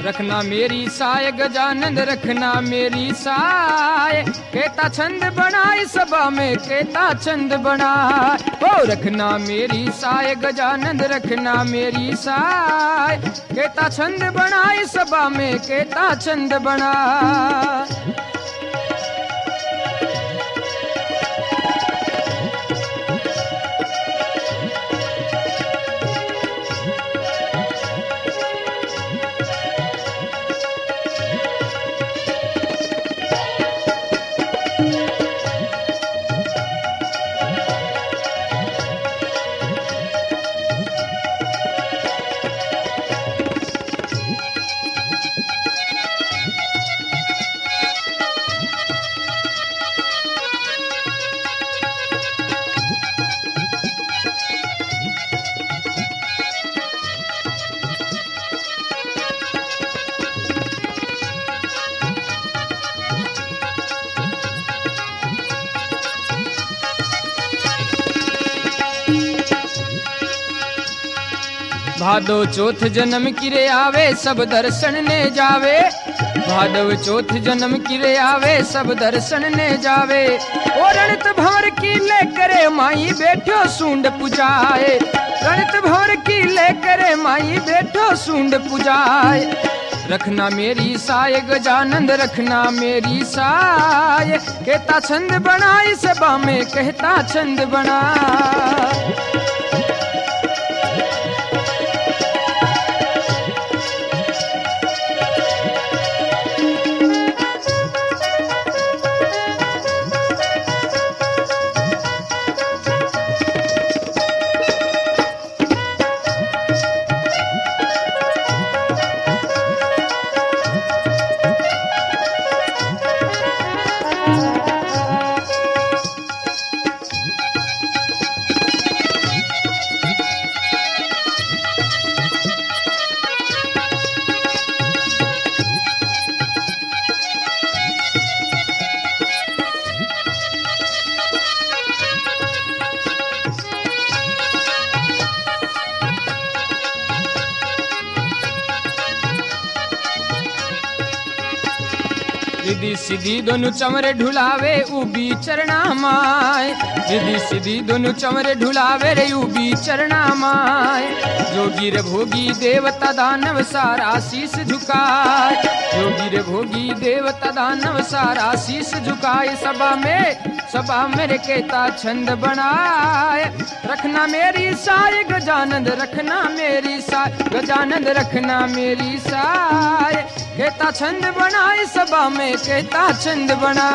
रखना मेरी साय गजानंद रखना मेरी साय, कहता छंद बनाए सभा में कहता छंद बनाए। ओ रखना मेरी साय गजानंद रखना मेरी साय, कहता छंद बनाए सभा में कहता छंद बनाए। भादो चौथ जन्म किरे आवे सब दर्शन ने जावे, भादव चौथ जन्म किरे आवे सब दर्शन ने जावे। ओ रणत भंवर की ले करे माई बैठो सूंड पुजाए, रणत भंवर की ले करे माई बैठो सूंड पुजाए। रखना मेरी साय गजानंद रखना मेरी साय, कहता छंद बनाए सभा में कहता छंद बना। सीधी सीधी दोनों चमरे ढुलावे उबी चरणा माय, सीधी सीधी दोनों चमरे ढुलावे रे उबी चरणा माय। जोगी रे भोगी देवता दानव सारा शीश झुकाए, जोगी रे भोगी देवता दानव सारा शीश झुकाए। सभा मेरे कहता छंद बनाए, रखना मेरी साय गजानंद रखना मेरी साय गजानंद रखना मेरी साय, कहता छंद बनाए सभा में कहता छंद बना।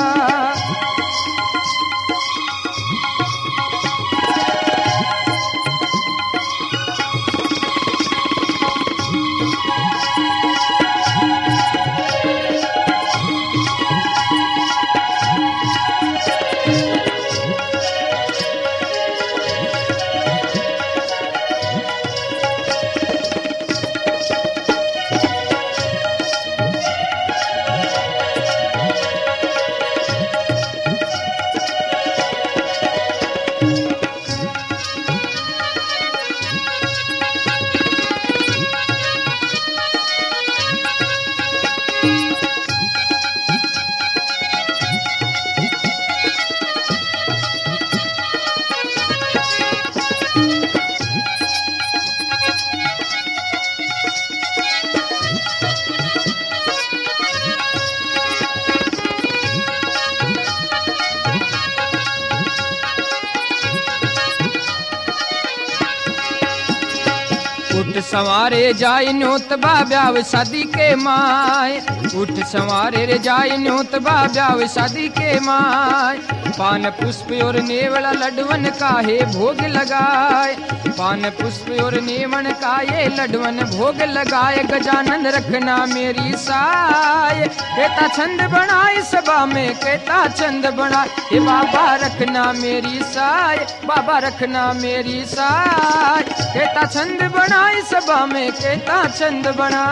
उठ संवारे जाय न्योतबा ब्याव शादी के माय, उठ संवारे रे जाय न्योतबा ब्याव शादी के माय। पान पुष्प और नेवला लडवन काहे भोग लगाए, पान पुष्प और नेवन काये लडवन भोग लगाए। गजानंद रखना मेरी साय, कहता छंद बनाए सभा में कहता छंद बनाए। हे बाबा रखना मेरी साय, बाबा रखना मेरी साय, कहता छंद बनाए सभा में कहता छंद बना।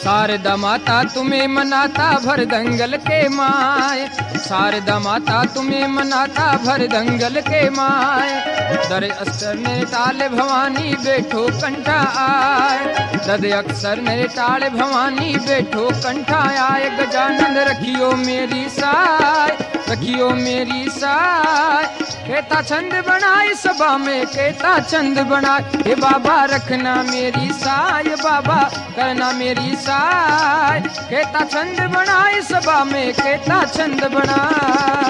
शारदा माता तुम्हें मनाता भर दंगल के माय, शारदा माता तुम्हें मनाता भर दंगल के माय। दर अक्षर ने टाले भवानी बैठो कंठा आए, दद अक्षर ने टाले भवानी बैठो कंठा आए। गजानन रखियो मेरी साय, रखियो मेरी साय। कहता छंद बनाए सभा में, कहता छंद बनाए। हे बाबा रखना मेरी साय, बाबा करना मेरी साय। कहता छंद बनाए सभा में, कहता छंद बनाए।